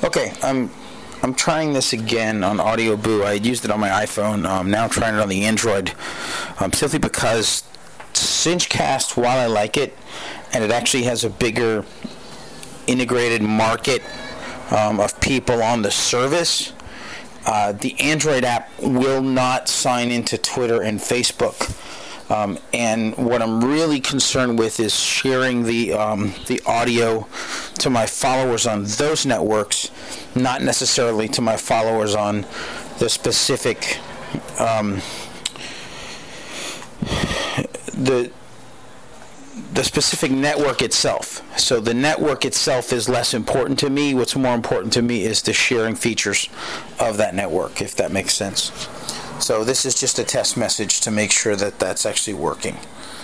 Okay, I'm trying this again on Audio Boo. I had used it on my iPhone. Now I'm trying it on the Android, simply because Cinchcast, while I like it, and it actually has a bigger integrated market of people on the service, the Android app will not sign into Twitter and Facebook. And what I'm really concerned with is sharing the audio to my followers on those networks, not necessarily to my followers on the specific the specific network itself. So the network itself is less important to me. What's more important to me is the sharing features of that network, if that makes sense. So this is just a test message to make sure that that's actually working.